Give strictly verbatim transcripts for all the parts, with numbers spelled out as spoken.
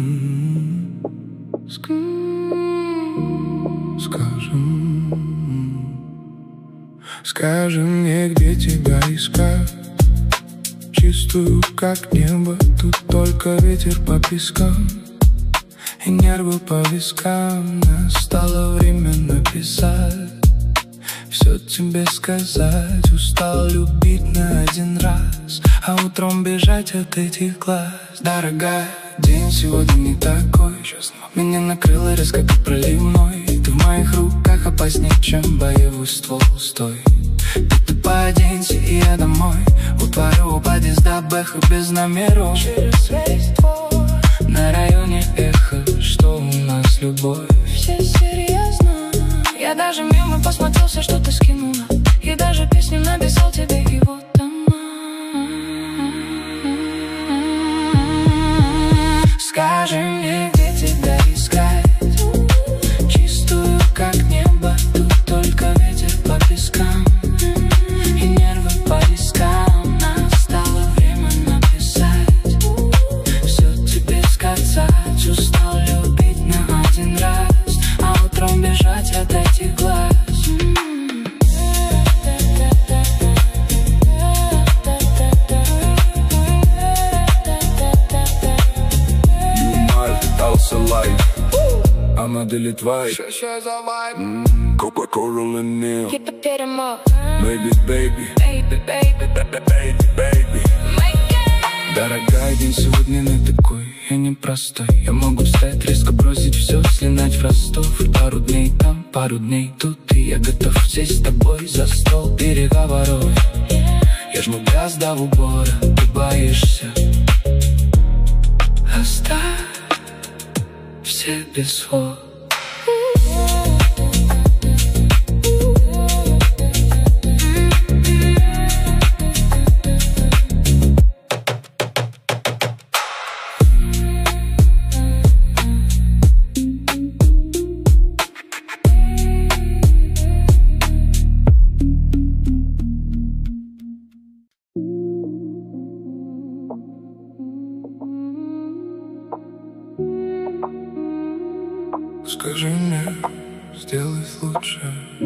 Скажем, скажи мне, где тебя искать. Чистую, как небо, тут только ветер по пескам и нервы по вискам. Настало время написать, все тебе сказать. Устал любить на один раз, а утром бежать от этих глаз. Дорогая, день сегодня не такой, честно. Меня накрыло резко, как проливной. Ты в моих руках опаснее, чем боевой ствол. Стой, ты по оденься, и я домой. У твоего подъезда бэха без номеров. Через весь двор на районе эхо, что у нас любовь. Все серьезно. Я даже мимо посмотрел все, что ты скинула, и даже песню написал тебе, и вот она. Скажи мне, где тебя искать. Чистую, как небо, тут только ветер по пескам и нервы по вискам. Настало время написать, все тебе сказать. Устал любить на один раз, а утром бежать от этих глаз. А модели твои Coca-Cola Neil Baby, baby, baby, baby, baby, baby. Дорогая, день сегодня не такой, я непростой. Я могу встать, резко бросить все, слинять в Ростов. Пару дней там, пару дней тут, и я готов сесть с тобой за стол переговоров. Я жму газ до упора, ты боишься. Оставь все без слов. Скажи мне, сделай лучше.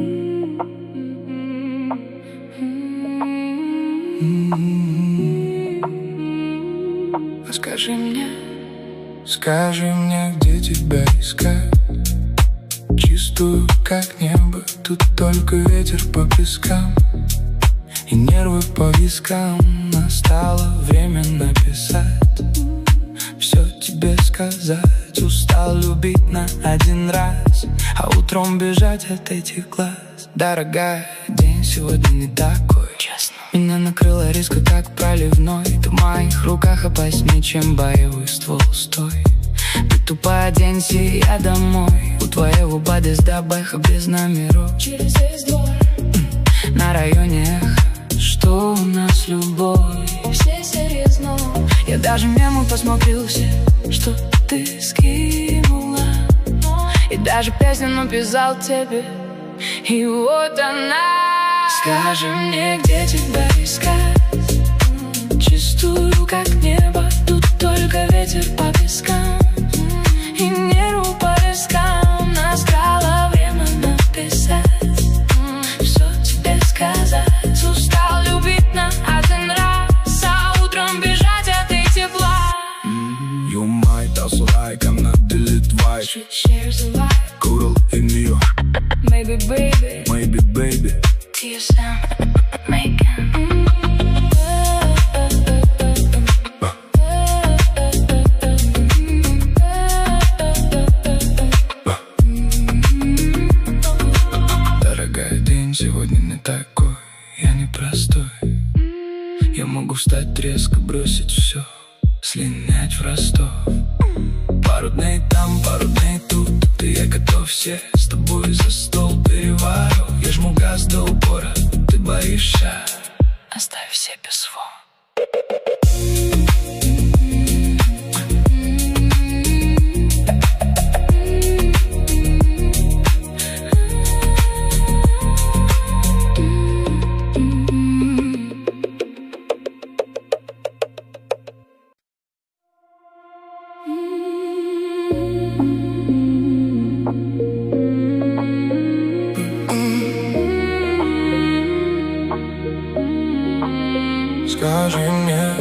Скажи мне, скажи мне, где тебя искать. Чистую, как небо, тут только ветер по пескам и нервы по вискам. Настало время написать, все тебе сказать. Устал любить на один раз, а утром бежать от этих глаз. Дорогая, день сегодня не такой, честно. Меня накрыло резко, как проливной. Ты в моих руках опаснее, чем боевой ствол. Стой, ты тупо оденься, и я домой. У твоего подъезда бэха без номеров. Через весь двор на районе эхо, что у нас любовь. Все серьезно. Я даже мимо посмотрел все, что ты скинула, и даже песню написал тебе, и вот она. Скажи мне, где тебя искать. Чистую, как небо, тут только ветер по пескам и нервы по вискам. Настало время написать, все тебе сказать. Устал любить на один раз, а утром бежать от этих глаз. You might also like, I'm not delete white. Shares a life, Coral in New York. maybe baby, Maybe baby. T S M, making. Дорогая, день сегодня не такой, я непростой. Я могу встать резко, бросить все, слинять в Ростов. Пару дней там, пару дней тут, и я готов сесть с тобой за стол переворов. Я жму газ до упора, ты боишься. Оставь все без слов. Скажи мне,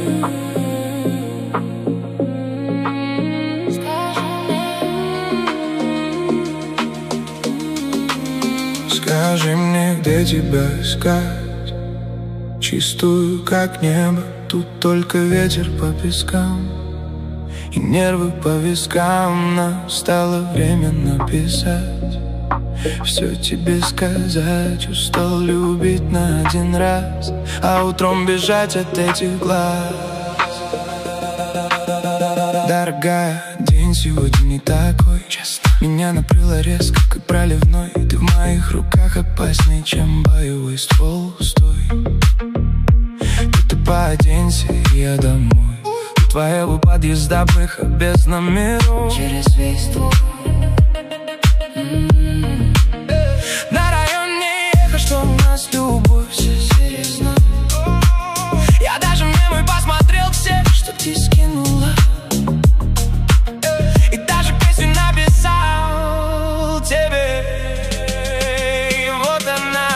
скажи мне, где тебя искать? Чистую, как небо, тут только ветер по пескам и нервы по вискам. Настало время написать, все тебе сказать. Устал любить на один раз, а утром бежать от этих глаз. Дорогая, день сегодня не такой. Меня накрыло резко, как проливной. Ты в моих руках опаснее, чем боевой ствол. Стой, ты пооденься, и я домой. Твоего подъезда быха без номеров. Через весь двор. На район не ехать, что у нас любовь серьезно. Я даже мемы посмотрел все, что ты скинула. И даже песню написал тебе. И вот она.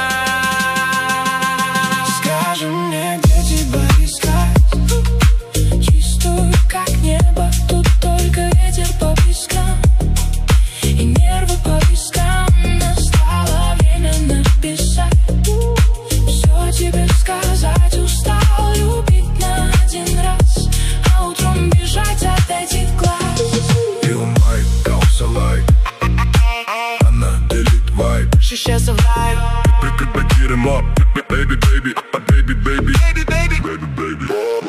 Скажи мне, где тебя искать? Чистую, как небо, тут только ветер по пескам и нервы по вискам. Настало время написать, все тебе сказать. Устал любить на один раз, а утром бежать от этих глаз. Feel my house alive. Она делит вайб. She shares a vibe. Beat 'em up, baby, baby, baby, baby, baby, baby, baby, baby.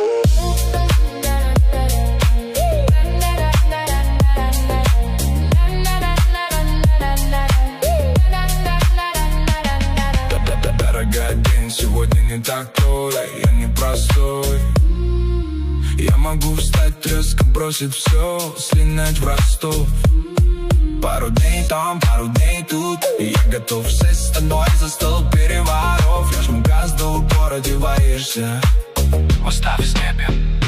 Дорогая, день сегодня не такой, я не простой. Я могу встать резко, бросить все, слинять в Ростов. Пару дней там, пару дней тут, и я готов сесть с тобой за стол переворов. Я жму газ до упора, одеваешься. Оставь с небем.